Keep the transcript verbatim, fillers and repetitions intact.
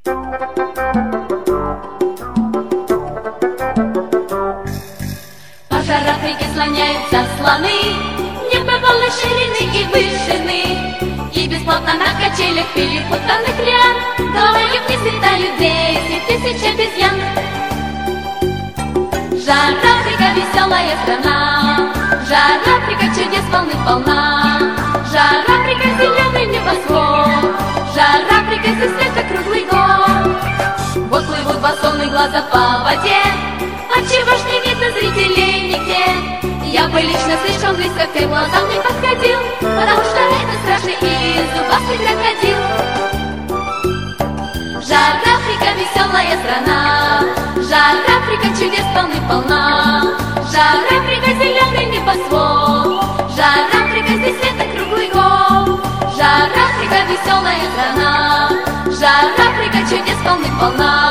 По жар Африки слоняются слоны, небывалой ширины и вышины, и бесплатно на качелях перепутанных лиан головой вниз летают десять тысяч обезьян. Жар Африка — веселая страна, жар Африка — чудес полны-полна, жар Африка — зеленый небосвод, жар Африка — здесь лето круглый год. Вот плывут басонные глаза по воде, отчего ж не видно зрителей нигде. Я бы лично слишком близко к тем глазам не подходил, потому что это страшный и зубастый крокодил. Жар Африка — веселая страна, жар Африка — чудес полны-полна, жар Африка — зеленый небосвод, жар Африка — здесь лето круглый год. Жар Африка — веселая страна, жар Африка — чудес полны-полна.